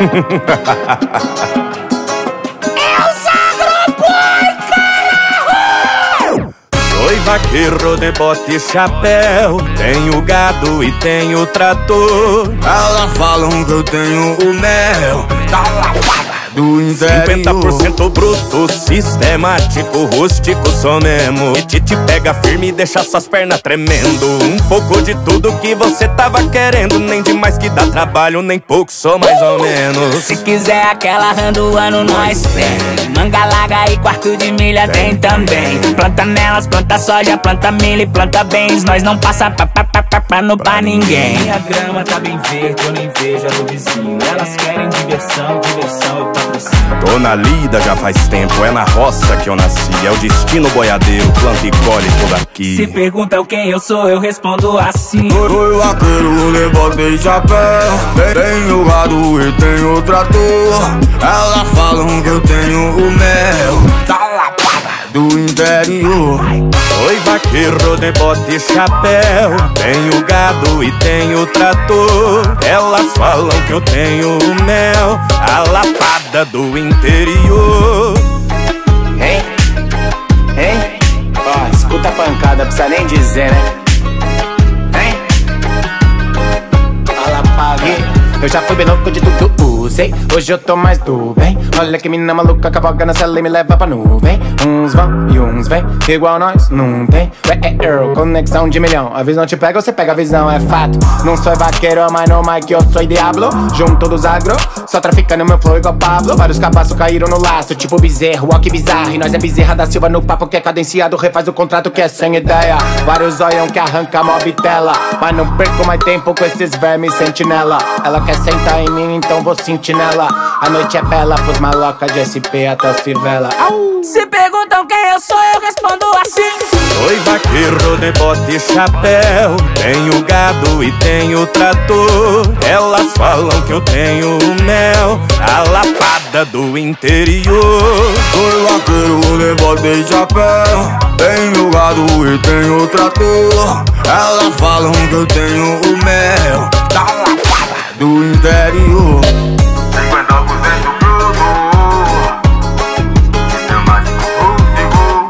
Sou vaqueiro de bota e chapéu, tenho gado e tenho trator. Elas falam que eu tenho o mel da lapada do interior. 50% bruto, sistemático, rústico sou mesmo. E te pega firme e deixa suas pernas tremendo. Um pouco de tudo que você tava querendo. Nem demais que dá trabalho, nem pouco, sou mais ou menos. Se quiser aquela rã do ano, nós tem. Manga larga e quarto de milha tem também. Planta nelas, planta soja, planta milho e planta bens. Nós não passa pano pra ninguém. Minha grama tá bem verde, eu nem vejo a do vizinho. Elas querem diversão, diversão e patrocínio. Tô na lida já faz tempo, é na roça que eu nasci. É o destino boiadeiro, planta e colhe tudo aqui. Se perguntam quem eu sou, eu respondo assim. Sou vaqueiro de bota e chapéu, tenho gado e tenho trator. Elas falam que eu tenho o mel da lapada do interior. Sou vaqueiro de bota e chapéu, tenho gado e tenho trator. Elas falam que eu tenho o mel, a lapada do interior. Hein? Hein? Ó, escuta a pancada, precisa nem dizer, né? Hein? A lapada. Eu já fui bem louco de tudo, usei. Hoje eu tô mais do bem. Olha que mina maluca, cavalga na cela e me leva pra nuvem. Uns vão e uns vem, igual nós, não tem. Conexão de milhão. A visão te pega, você pega a visão, é fato. Não sou vaqueiro, mas no mic eu sou diablo. Junto dos agro, só trafica no meu flow igual Pablo. Vários cabaços caíram no laço, tipo bezerro, ó que bizarro. E nós é Bezerra da Silva no papo que é cadenciado. Refaz o contrato que é sem ideia. Vários olham que arranca mó bitela. Mas não perco mais tempo com esses vermes sentinela. Ela quer sentar em mim, então vou sentinela. A noite é bela pros malocas de SP até as fivelas. Se perguntam quem eu sou, eu respondo assim. Sou vaqueiro de bota e chapéu, tenho gado e tenho trator. Elas falam que eu tenho o mel, a lapada do interior. Sou vaqueiro de bota e chapéu, tenho gado e tenho trator. Elas falam que eu tenho o mel da lapada do interior. 50% bruto, sistemático, rústico.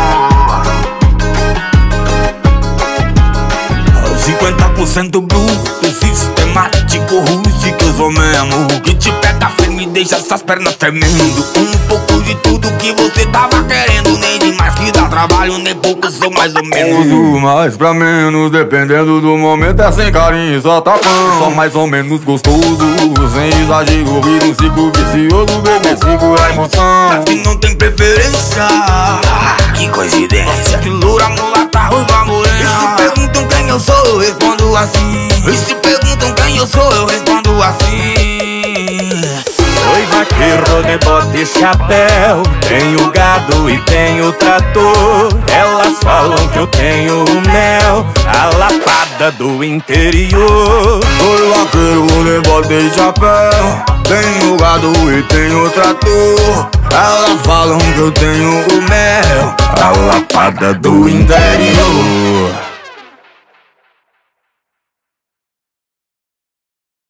50% bruto, sistemático, rústico, eu sou mesmo. Que te pega firme e deixa essas pernas tremendo. Um pouco de tudo que você tava querendo. Nem demais que dá trabalho, nem pouco, sou mais ou menos. Uso mais pra menos, dependendo do momento. É sem carinho, só tapão. Só mais ou menos gostoso, sem exagero. Vira um ciclo vicioso, bebê, segura a emoção. Pra quem não tem preferência, que coincidência. Que loura, mulata, ruiva, morena. E se perguntam quem eu sou, eu respondo assim. E se perguntam quem eu sou, eu respondo assim. Sou vaqueiro de bota e chapéu, tenho gado e tenho trator. Elas falam que eu tenho o mel, a lapada do interior. Sou vaqueiro de bota e chapéu, tenho gado e tenho trator. Elas falam que eu tenho o mel, a lapada do interior.